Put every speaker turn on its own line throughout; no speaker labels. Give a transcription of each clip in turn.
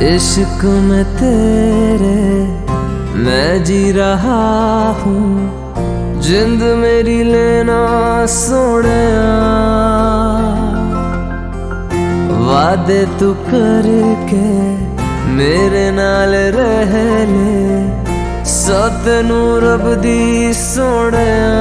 इश्क में तेरे मैं जी रहा हूँ, जिंद मेरी लेना सोनिया। वादे तू करके मेरे नाल रह ले, सो तेनू रब दी सोनिया।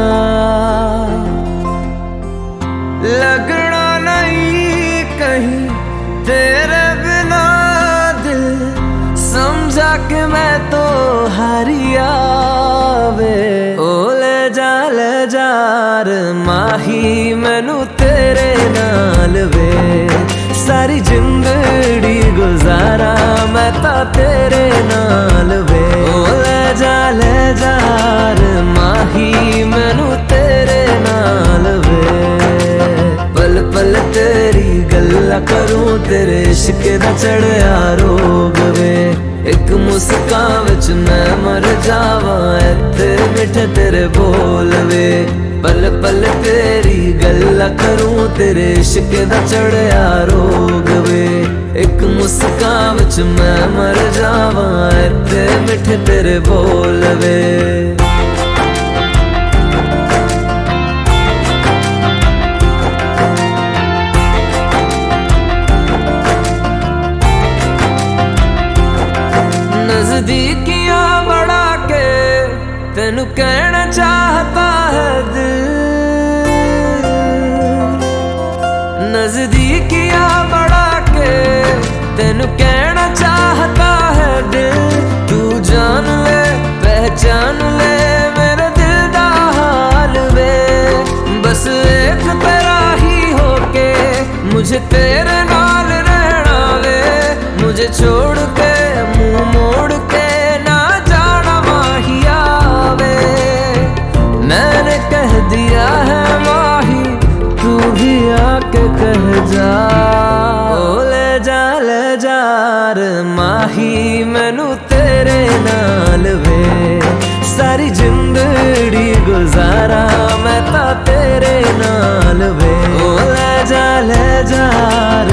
लगना नहीं कहीं तेरे बिना दिल, समझा के मैं तो हारिया वे। ओ ले जा माही मैनू तेरे नाल वे, सारी जिंदड़ी गुजारा मैं ता तेरे नाल वे। ओ ले जा माही मैनू तेरे नाल वे, पल पल तेरी गल्ला करूं, तेरे इश्क दा चढ़िया रोग वे। एक मुस्कान विच मैं मर जावा, इत्ते मिठे तेरे बोल वे। पल पल तेरी गल्ला करूं, तेरे इश्क दा चढ़िया रोग वे। एक मुस्कान विच मैं मर जावा, इत्ते मिठे तेरे बोल वे। नजदीकियां बढ़ा के तेनू कहना चाहता है दिल, नजदीकियां बढ़ा के तेनू कहना चाहता है दिल। तू जान ले पहचान ले मेरे दिल दा हाल वे, बस एक तेरा ही होके मुझे तेरे नाल रहना वे। मुझे छोड़ के मुंह मोड़ के ना जाना माहिया वे। मैंने कह दिया है माही, तू भी आके कह जा। ओ ले जा माही मैनू तेरे नाल वे, सारी जिंदड़ी गुजारा मैं ता तेरे नाल वे। ओ ले जा